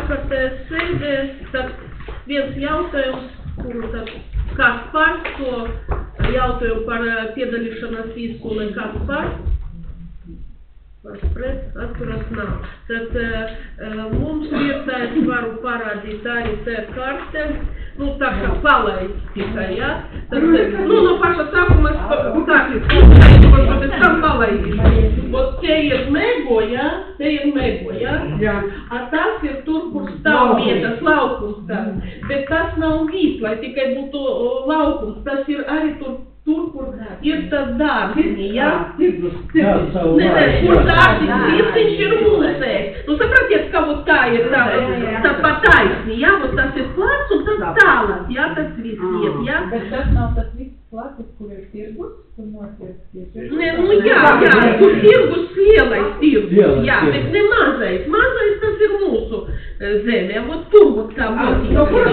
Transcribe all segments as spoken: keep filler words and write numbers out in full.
ārkārtēs sēdēs, tad viens jautājums, kuru tad kas par to jautājumu par piedalīšanās izskolē, kas par? Kas pret, atturas nav. Tad uh, mums ir tā, es varu parādīt arī te karte, nu tā kā palaist tikai, ja? Tad, nu, no paša sākuma, tā, pēc tam palaist. Ot te ir mego, ja? Te ir mego, ja? Jā. A tas ir tur, kur stāv vietas, laukums tas. Bet tas nav viss, lai tikai būtu laukums, tas ir arī tur. Tur, kur ir tas dārziņi, ja? Nē, nē, kur dārziņi, tirdziņš ir mūsēs. Nu, sapratiet, ka vot tā ir tā, tā pataisni, ja? Vot tas ir plats un tas tālāk, ja? Tas viss iet, ja? Bet tas nav tas viss plats, kur ir tirgus, kur notiek tirgus? Nē, nu jā, jā, tur tirgus lielais tirgus, jā, bet ne mazais. Mazais tas ir mūsu zeme, vot tur vot tā būtīgi.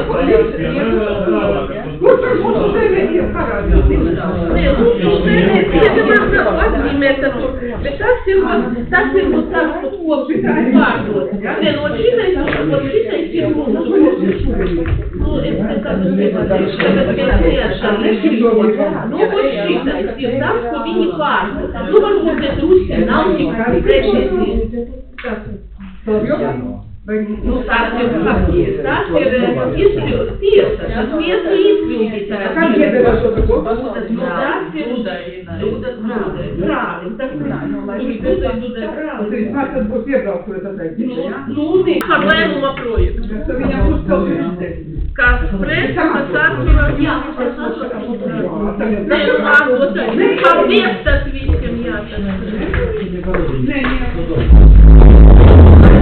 Kur tur mūsu zeme ir parādīt? Nē, mūsu zeme ir atzīmēta tur, bet tas ir tas ir vot tas, vot kopš pārdot. Nē, no šitais, vot šitais ir mūsu. Nu, es nekādu nepatīšu, kad es tiešām. Nu, vot šitais ir tas, ko viņi pārdot. Nu, varbūt, bet Rusija nav tik priekšēsīs. Nu, tas ir faktiski, tas ir izpildīt tiesa, tas tiesa izpildīt. Kā iedevā šo tako? Nu, tas ir Dudas grāvi, grāvi, tas ir Dudas grāvi. Tas tad būs iebraukt, kur tas teikt, ja? Nu, nē, par lēmuma projektu. Bet viņam būs kaut kas. Kas pret, kas atturas, jā, kas atturas. Nē, pārdotai, paldies tas visiem jāsaka. Nē, nē.